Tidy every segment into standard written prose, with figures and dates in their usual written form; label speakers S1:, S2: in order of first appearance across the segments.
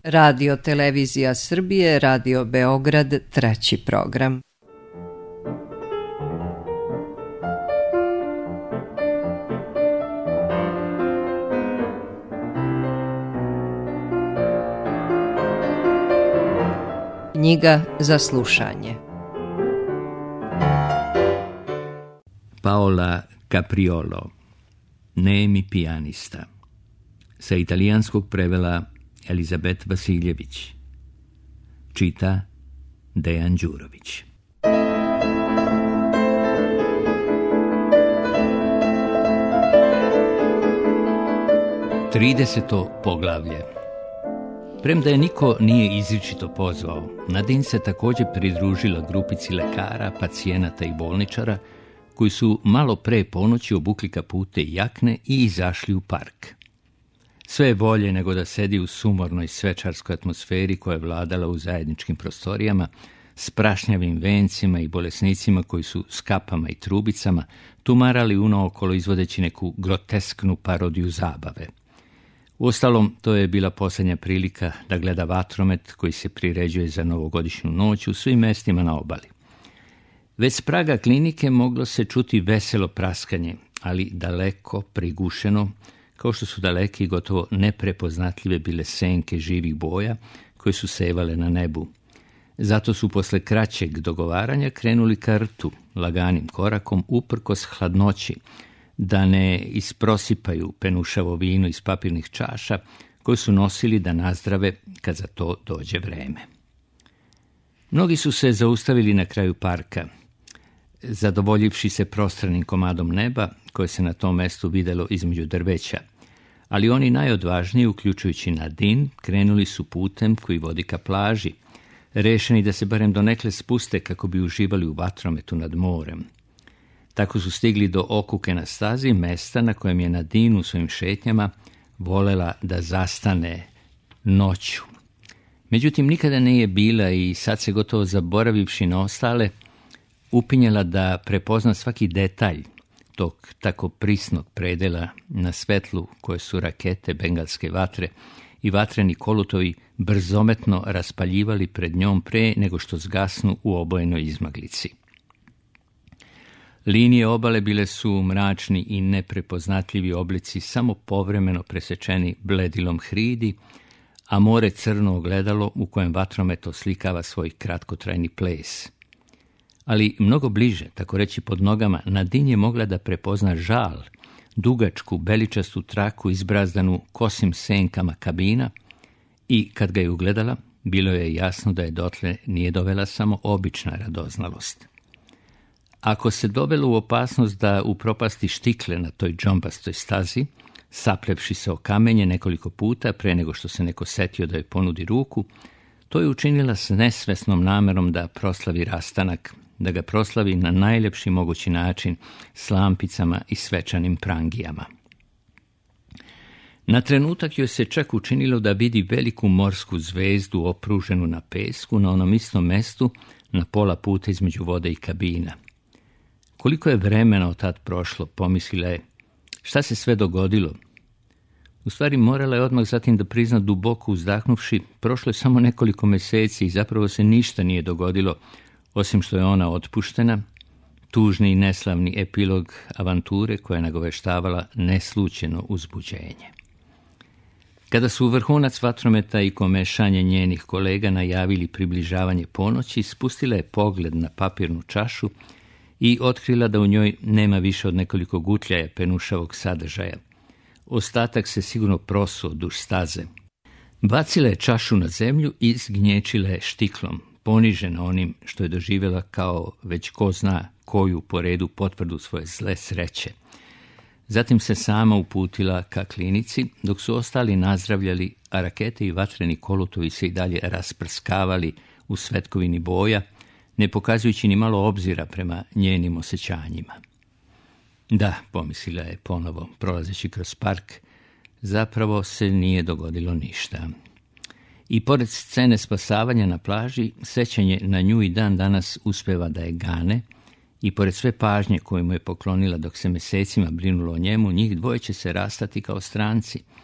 S1: Radio Televizija Srbije, Radio Beograd, 3. program. Knjiga za slušanje.
S2: Paola Capriolo, Nemi pijanista. Sa italijanskog prevela Elizabet Vasiljević. Čita Dejan Đurović. 30. poglavlje. Premda je niko nije izričito pozvao, Nadine se također pridružila grupici lekara, pacijenata i bolničara koji su malo pre ponoći obukli kapute i jakne i izašli u park. Sve je bolje nego da sedi u sumornoj svečarskoj atmosferi koja je vladala u zajedničkim prostorijama s prašnjavim vencima i bolesnicima koji su s kapama i trubicama tumarali unaokolo izvodeći neku grotesknu parodiju zabave. Uostalom, to je bila posljednja prilika da gleda vatromet koji se priređuje za novogodišnju noć u svim mestima na obali. Već s praga klinike moglo se čuti veselo praskanje, ali daleko, prigušeno, kao što su daleke i gotovo neprepoznatljive bile senke živih boja koje su sevale na nebu. Zato su posle kraćeg dogovaranja krenuli ka rtu, laganim korakom uprkos hladnoći, da ne isprosipaju penušavo vino iz papirnih čaša koje su nosili da nazdrave kad za to dođe vreme. Mnogi su se zaustavili na kraju parka, zadovoljivši se prostranim komadom neba koje se na tom mestu videlo između drveća, ali oni najodvažniji, uključujući Nadine, krenuli su putem koji vodi ka plaži, rešeni da se barem donekle spuste kako bi uživali u vatrometu nad morem. Tako su stigli do okuke na stazi, mesta na kojem je Nadine u svojim šetnjama volela da zastane noću. Međutim, nikada nije bila i sad se gotovo zaboravivši na ostale, upinjala da prepozna svaki detalj tog tako prisnog predela na svetlu koje su rakete bengalske vatre i vatreni kolutovi brzometno raspaljivali pred njom pre nego što zgasnu u obojenoj izmaglici. Linije obale bile su mračni i neprepoznatljivi oblici samo povremeno presečeni bledilom hridi, a more crno ogledalo u kojem vatromet oslikava svoj kratkotrajni ples. Ali mnogo bliže, tako reći pod nogama, Nadine je mogla da prepozna žal, dugačku beličastu traku izbrazdanu kosim senkama kabina i kad ga je ugledala, bilo je jasno da je dotle nije dovela samo obična radoznalost. Ako se dovelo u opasnost da upropasti štikle na toj džombastoj stazi, saplevši se o kamenje nekoliko puta pre nego što se neko setio da joj ponudi ruku, to je učinila s nesvesnom namerom da proslavi rastanak, da ga proslavi na najljepši mogući način s lampicama i svečanim prangijama. Na trenutak joj se čak učinilo da vidi veliku morsku zvezdu opruženu na pesku na onom istom mestu na pola puta između vode i kabina. Koliko je vremena od tad prošlo, pomislila je, šta se sve dogodilo? U stvari morala je odmah zatim da prizna duboko uzdahnuvši, prošlo je samo nekoliko meseci i zapravo se ništa nije dogodilo, osim što je ona otpuštena, tužni i neslavni epilog avanture koja je nagoveštavala neslućeno uzbuđenje. Kada su u vrhunac vatrometa i komešanje njenih kolega najavili približavanje ponoći, spustila je pogled na papirnu čašu i otkrila da u njoj nema više od nekoliko gutljaja penušavog sadržaja. Ostatak se sigurno prosuo duž staze. Bacila je čašu na zemlju i zgnječila je štiklom, ponižena onim što je doživjela kao već ko zna koju po redu potvrdu svoje zle sreće. Zatim se sama uputila ka klinici, dok su ostali nazdravljali, a rakete i vatreni kolutovi se i dalje rasprskavali u svetkovini boja, ne pokazujući ni malo obzira prema njenim osjećanjima. Da, pomislila je ponovo, prolazeći kroz park, zapravo se nije dogodilo ništa. I pored scene spasavanja na plaži, sećanje na nju i dan danas uspeva da je gane, i pored sve pažnje koju mu je poklonila dok se mesecima brinulo o njemu, njih dvoje će se rastati kao stranci,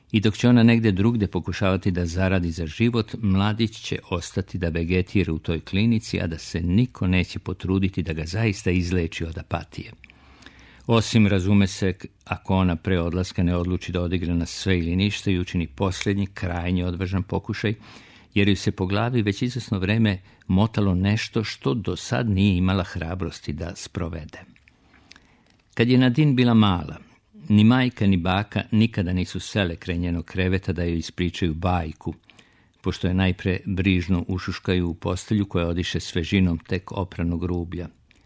S2: I dok će ona negdje drugdje pokušavati da zaradi za život, mladić će ostati da vegetira u toj klinici, a da se niko neće potruditi da ga zaista izleči od apatije. Osim, razume se, ako ona pre odlaska ne odluči da odigra na sve ili ništa i učini posljednji, krajnje odvažan pokušaj, jer ju se po glavi već izvjesno vreme motalo nešto što do sad nije imala hrabrosti da sprovede. Kad je Nadine bila mala, ni majka ni baka nikada nisu sele kraj njenog kreveta da joj ispričaju bajku, pošto je najpre brižno ušuškaju u postelju koja odiše svežinom tek opranog rublja.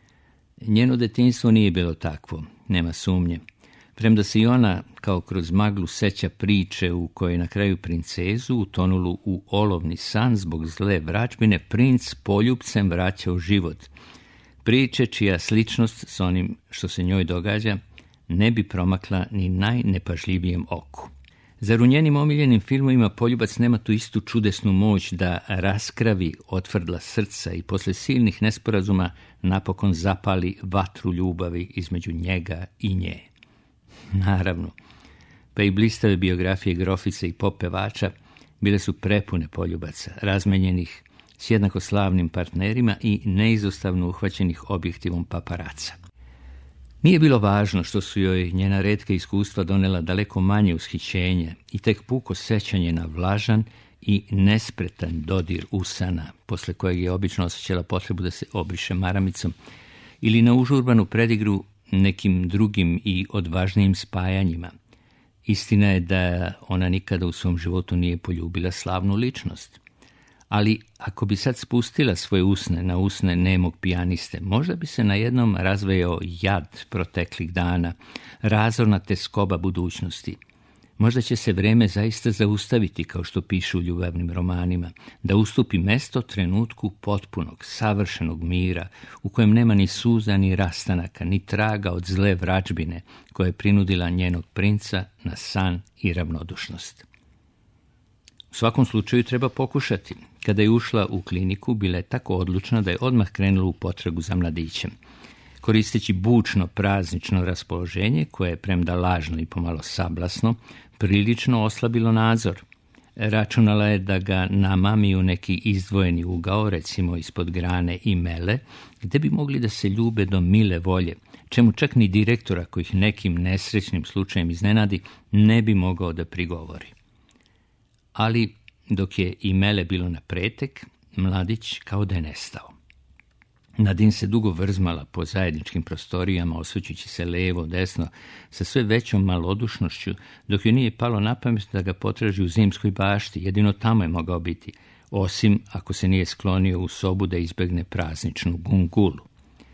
S2: Njeno detinjstvo nije bilo takvo, nema sumnje. Premda se i ona, kao kroz maglu, seća priče u kojoj na kraju princezu, utonulu u olovni san zbog zle vračbine, princ poljupcem vraća u život. Priče čija sličnost s onim što se njoj događa ne bi promakla ni najnepažljivijem oku. Zar u njenim omiljenim filmovima poljubac nema tu istu čudesnu moć da raskravi otvrdla srca i posle silnih nesporazuma napokon zapali vatru ljubavi između njega i nje? Naravno, pa i blistave biografije grofice i pop pevača bile su prepune poljubaca, razmenjenih s jednako slavnim partnerima i neizostavno uhvaćenih objektivom paparaca. Nije bilo važno što su joj njena retka iskustva donela daleko manje ushićenje i tek puko sećanje na vlažan i nespretan dodir usana, posle kojeg je obično osjećala potrebu da se obriše maramicom, ili na užurbanu predigru nekim drugim i odvažnijim spajanjima. Istina je da ona nikada u svom životu nije poljubila slavnu ličnost. Ali ako bi sad spustila svoje usne na usne nemog pijaniste, možda bi se na jednom razvejao jad proteklih dana, razorna teskoba budućnosti. Možda će se vreme zaista zaustaviti, kao što pišu u ljubavnim romanima, da ustupi mesto trenutku potpunog, savršenog mira, u kojem nema ni suza, ni rastanaka, ni traga od zle vračbine koja je prinudila njenog princa na san i ravnodušnost. U svakom slučaju treba pokušati. Kada je ušla u kliniku, bila je tako odlučna da je odmah krenula u potragu za mladićem. Koristeći bučno, praznično raspoloženje, koje je premda lažno i pomalo sablasno, prilično oslabilo nadzor. Računala je da ga namami u neki izdvojeni ugao, recimo ispod grane i mele, gde bi mogli da se ljube do mile volje, čemu čak ni direktor, ako ih nekim nesrećnim slučajem iznenadi, ne bi mogao da prigovori. Ali, dok je i mele bilo na pretek, mladić kao da je nestao. Nadine se dugo vrzmala po zajedničkim prostorijama, osvrćući se levo, desno, sa sve većom malodušnošću, dok joj nije palo na pamet da ga potraži u zimskoj bašti. Jedino tamo je mogao biti, osim ako se nije sklonio u sobu da izbegne prazničnu gungulu.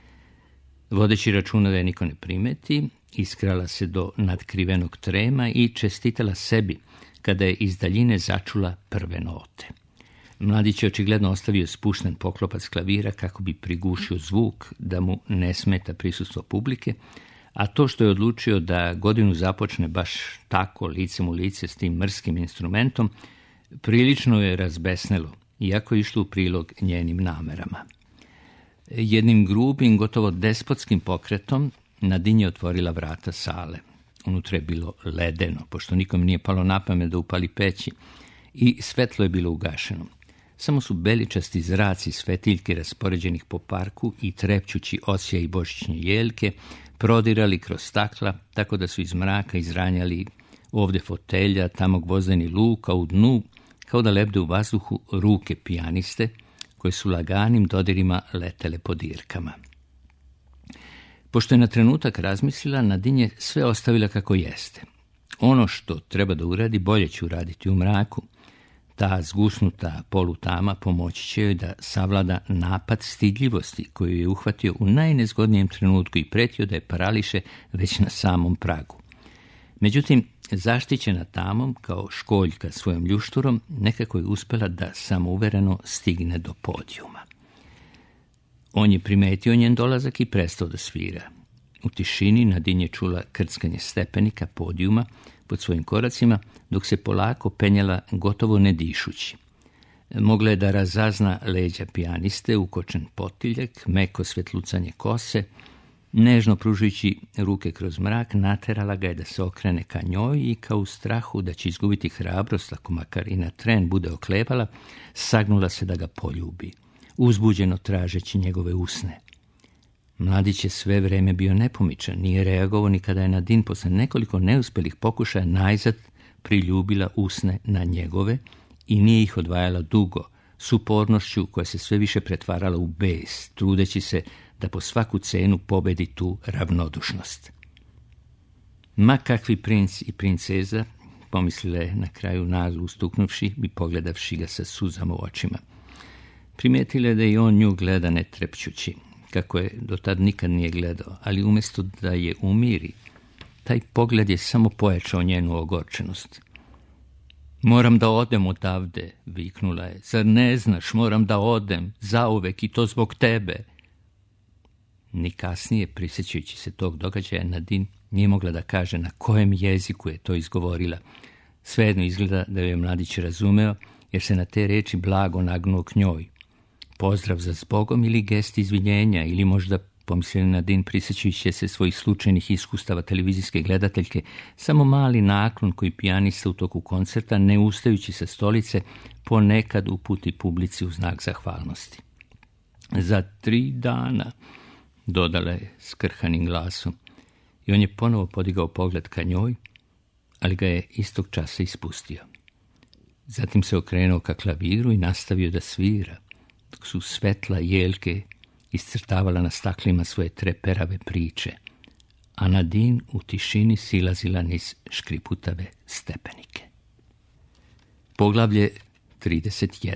S2: Vodeći računa da je niko ne primeti, iskrala se do nadkrivenog trema i čestitala sebi kada je iz daljine začula prve note. Mladić je očigledno ostavio spušten poklopac klavira kako bi prigušio zvuk, da mu ne smeta prisustvo publike, a to što je odlučio da godinu započne baš tako, licem u lice s tim mrskim instrumentom, prilično je razbesnelo, iako je išlo u prilog njenim namerama. Jednim grubim, gotovo despotskim pokretom Nadine je otvorila vrata sale. Unutra je bilo ledeno, pošto nikom nije palo na pamet da upali peći, i svetlo je bilo ugašeno. Samo su beličasti zraci svetiljke raspoređenih po parku i trepćući osja i božićnje jelke prodirali kroz stakla, tako da su iz mraka izranjali ovdje fotelja, tamo gvozdeni luk, a u dnu, kao da lebde u vazduhu, ruke pijaniste, koje su laganim dodirima letele po dirkama. Pošto je na trenutak razmislila, Nadine je sve ostavila kako jeste. Ono što treba da uradi, bolje će uraditi u mraku. Ta zgusnuta polutama pomoći će joj da savlada napad stidljivosti koju je uhvatio u najnezgodnijem trenutku i pretio da je parališe već na samom pragu. Međutim, zaštićena tamom, kao školjka svojom ljušturom, nekako je uspela da samouvereno stigne do podijuma. On je primetio njen dolazak i prestao da svira. U tišini Nadine je čula krckanje stepenika podijuma pod svojim koracima, dok se polako penjala gotovo ne dišući. Mogla je da razazna leđa pijaniste, ukočen potiljak, meko svetlucanje kose, Nežno pružujući ruke kroz mrak, naterala ga je da se okrene ka njoj i kao u strahu da će izgubiti hrabrost, ako makar i na tren bude oklepala, sagnula se da ga poljubi, uzbuđeno tražeći njegove usne. Mladić je sve vreme bio nepomičan, nije reagovao ni kada je Nadine posle nekoliko neuspjelih pokušaja najzad priljubila usne na njegove i nije ih odvajala dugo, s upornošću koja se sve više pretvarala u bes, trudeći se da po svaku cenu pobedi tu ravnodušnost. Ma kakvi princ i princeza, pomislila je na kraju naglo ustuknuvši i pogledavši ga sa suzama u očima. Primijetila je da i on nju gleda ne trepćući, kako je do tad nikad nije gledao, ali umjesto da je umiri, taj pogled je samo pojačao njenu ogorčenost. Moram da odem odavde, viknula je. Zar ne znaš, moram da odem, zauvek i to zbog tebe. Ni kasnije, prisjećajući se tog događaja, Nadine nije mogla da kaže na kojem jeziku je to izgovorila. Svejedno izgleda da je mladić razumeo, jer se na te reči blago nagnuo k njoj. Pozdrav za zbogom ili gest izvinjenja, ili možda, pomislila Nadine prisjećajući se svojih slučajnih iskustava televizijske gledateljke, samo mali naklon koji pijanista u toku koncerta, ne ustajući sa stolice, ponekad uputi publici u znak zahvalnosti. Za 3 dana, dodala je skrhanim glasom, i on je ponovo podigao pogled ka njoj, ali ga je istog časa ispustio. Zatim se okrenuo ka klaviru i nastavio da svira, dok su svetla jelke iscrtavala na staklima svoje treperave priče, a Nadine u tišini silazila niz škriputave stepenike. Poglavlje 31.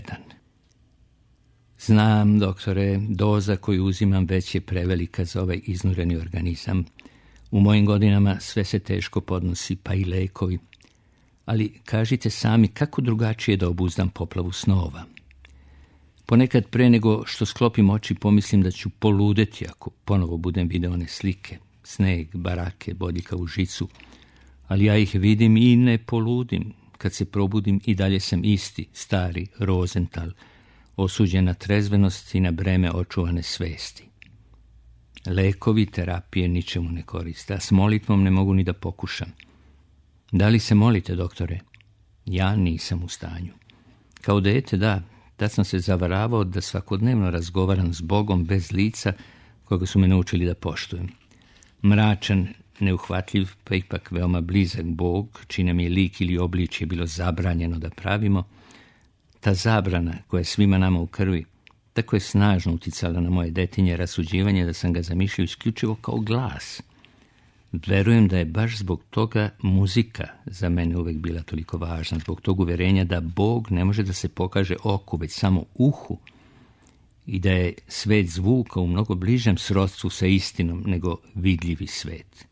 S2: Znam, doktore, doza koju uzimam već je prevelika za ovaj iznureni organizam. U mojim godinama sve se teško podnosi, pa i lekovi. Ali kažite sami kako drugačije da obuzdam poplavu snova. Ponekad pre nego što sklopim oči pomislim da ću poludeti ako ponovo budem video one slike, sneg, barake, bodljika u žicu, ali ja ih vidim i ne poludim. Kad se probudim i dalje sam isti, stari Rosenthal, osuđen na trezvenost i na breme očuvane svesti. Lekovi, terapije ničemu ne koriste, a s molitvom ne mogu ni da pokušam. Da li se molite, doktore? Ja nisam u stanju. Kao dete, da, tad sam se zavaravao da svakodnevno razgovaram s Bogom bez lica koga su me naučili da poštujem. Mračan, neuhvatljiv, pa ipak veoma blizak Bog, čiji nam je lik ili obličje bilo zabranjeno da pravimo, ta zabrana koja je svima nama u krvi, tako je snažno uticala na moje detinje rasuđivanje da sam ga zamišljao isključivo kao glas. Verujem da je baš zbog toga muzika za mene uvek bila toliko važna, zbog tog uverenja da Bog ne može da se pokaže oku, već samo uhu, i da je svet zvuka u mnogo bližem srodstvu sa istinom nego vidljivi svet.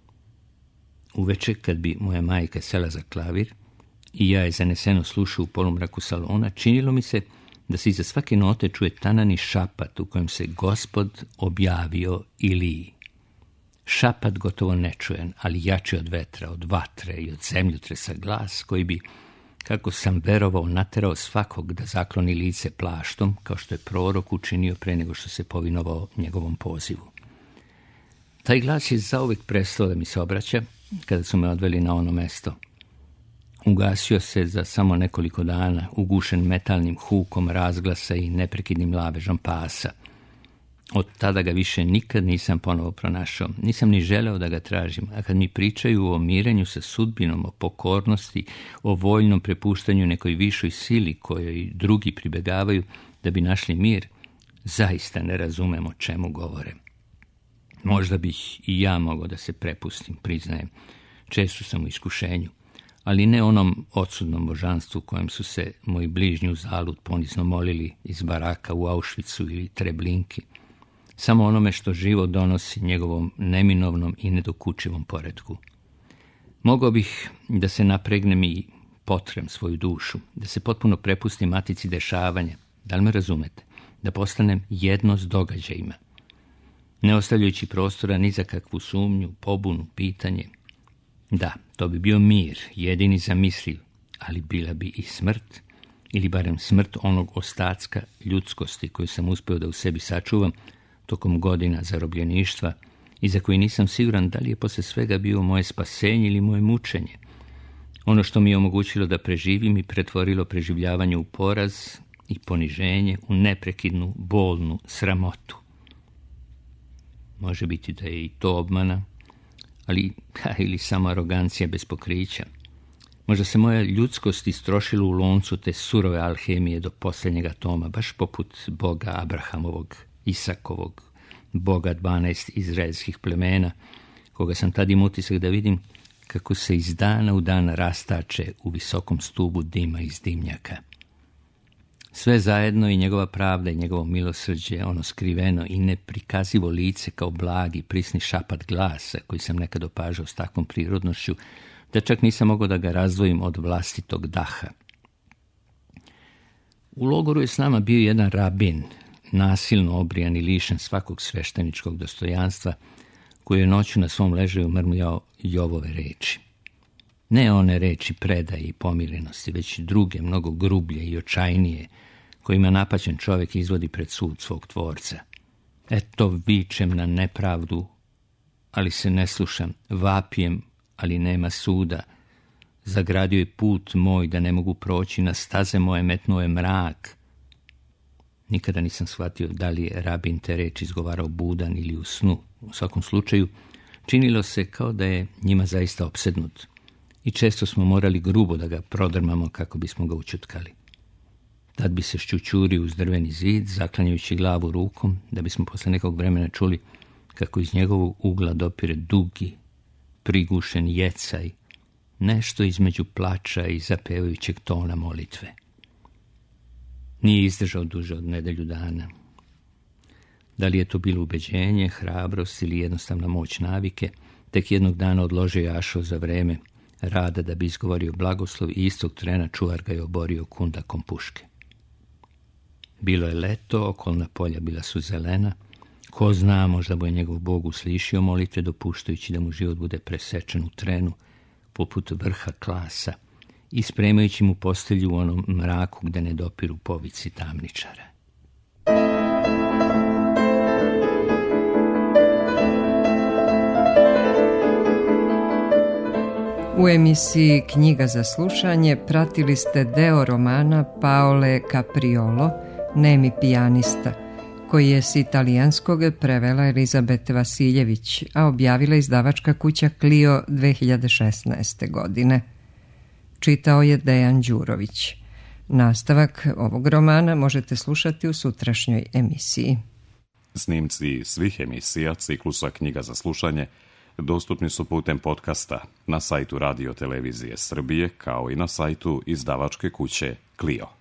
S2: Uveče, kad bi moja majka sela za klavir i ja je zaneseno slušao u polumraku salona, činilo mi se da se iza svake note čuje tanani šapat u kojem se Gospod objavio Iliji. Šapat gotovo nečujen, ali jači od vetra, od vatre i od zemljotresa glas koji bi, kako sam verovao, naterao svakog da zakloni lice plaštom, kao što je prorok učinio pre nego što se povinovao njegovom pozivu. Taj glas je zauvek prestao da mi se obraća kada su me odveli na ono mesto. Ugasio se za samo nekoliko dana, ugušen metalnim hukom razglasa i neprekidnim lavežom pasa. Od tada ga više nikad nisam ponovo pronašao. Nisam ni želeo da ga tražim, a kad mi pričaju o mirenju sa sudbinom, o pokornosti, o voljnom prepuštanju nekoj višoj sili kojoj drugi pribegavaju da bi našli mir, zaista ne razumem o čemu govore. Možda bih i ja mogao da se prepustim, priznajem. Često sam u iskušenju, ali ne onom odsudnom božanstvu kojem su se moji bližnji uzalud ponizno molili iz baraka u Auschwitzu ili Treblinki. Samo onome što život donosi njegovom neminovnom i nedokučivom poretku. Mogao bih da se napregnem i potrem svoju dušu, da se potpuno prepustim matici dešavanja, da li me razumete, da postanem jedno s događajima, ne ostavljajući prostora ni za kakvu sumnju, pobunu, pitanje. Da, to bi bio mir, jedini zamisliv, ali bila bi i smrt, ili barem smrt onog ostacka ljudskosti koju sam uspeo da u sebi sačuvam tokom godina zarobljeništva i za koji nisam siguran da li je poslije svega bio moje spasenje ili moje mučenje. Ono što mi je omogućilo da preživim i pretvorilo preživljavanje u poraz i poniženje u neprekidnu, bolnu sramotu. Može biti da je i to obmana, ali ili samo arogancija bez pokrića. Možda se moja ljudskost istrošila u loncu te surove alhemije do posljednjeg atoma, baš poput Boga Abrahamovog, Isakovog, Boga 12 izraelskih plemena, koga sam tad imao utisak da vidim kako se iz dana u dan rastače u visokom stubu dima iz dimnjaka. Sve zajedno i njegova pravda i njegovo milosrđe, ono skriveno i neprikazivo lice kao blagi, prisni šapat glasa koji sam nekad opažao s takvom prirodnošću, da čak nisam mogao da ga razdvojim od vlastitog daha. U logoru je s nama bio jedan rabin, nasilno obrijan i lišen svakog svešteničkog dostojanstva, koji je noću na svom ležaju mrmljao Jovove reči. Ne one reči predaje i pomirenosti, već druge, mnogo grublje i očajnije, kojima napaćen čovjek izvodi pred sud svog tvorca. Eto, vičem na nepravdu, ali se ne slušam, vapijem, ali nema suda. Zagradio je put moj da ne mogu proći, na staze moje metnuo je mrak. Nikada nisam shvatio da li je rabin te reči izgovarao budan ili u snu. U svakom slučaju, činilo se kao da je njima zaista opsednut i često smo morali grubo da ga prodrmamo kako bismo ga učutkali. Tad bi se šćućurio uz drveni zid, zaklanjajući glavu rukom, da bismo posle nekog vremena čuli kako iz njegovog ugla dopire dugi, prigušen jecaj, nešto između plača i zapevajućeg tona molitve. Nije izdržao duže od nedelju dana. Da li je to bilo ubeđenje, hrabrost ili jednostavna moć navike, tek jednog dana odložio jašo za vreme rada da bi izgovorio blagoslov i istog trena čuvar ga je oborio kundakom puške. Bilo je leto, okolna polja bila su zelena. Ko zna, možda bo je njegov Bog uslišio molitve, dopuštajući da mu život bude presečen u trenu, poput vrha klasa, i spremajući mu postelju u onom mraku gde ne dopiru povici tamničara.
S1: U emisiji Knjiga za slušanje pratili ste deo romana Paole Capriolo, Nemi pijanista, koji je s italijanskog prevela Elizabet Vasiljević, a objavila izdavačka kuća Clio 2016. godine. Čitao je Dejan Đurović. Nastavak ovog romana možete slušati u sutrašnjoj emisiji.
S3: Snimci svih emisija ciklusa Knjiga za slušanje dostupni su putem podcasta na sajtu Radio Televizije Srbije, kao i na sajtu izdavačke kuće Clio.